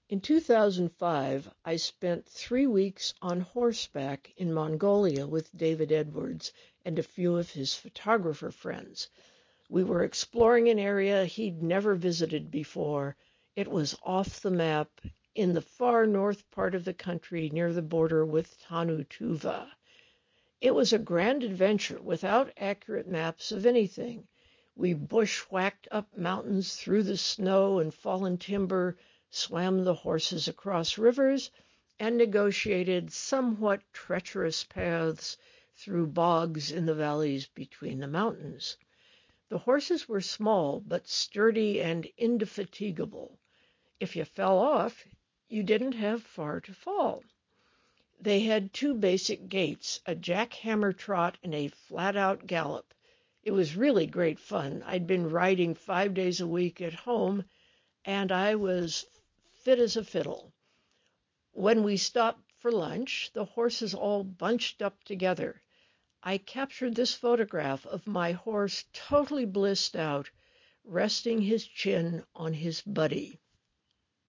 In 2005, I spent 3 weeks on horseback in Mongolia with David Edwards and a few of his photographer friends. We were exploring an area he'd never visited before. It was off the map in the far north part of the country near the border with Tannu Tuva. It was a grand adventure without accurate maps of anything. We bushwhacked up mountains through the snow and fallen timber, swam the horses across rivers, and negotiated somewhat treacherous paths through bogs in the valleys between the mountains. The horses were small but sturdy and indefatigable. If you fell off, you didn't have far to fall. They had two basic gaits, a jackhammer trot and a flat-out gallop. It was really great fun. I'd been riding 5 days a week at home, and I was fit as a fiddle. When we stopped for lunch, the horses all bunched up together. I captured this photograph of my horse totally blissed out, resting his chin on his buddy.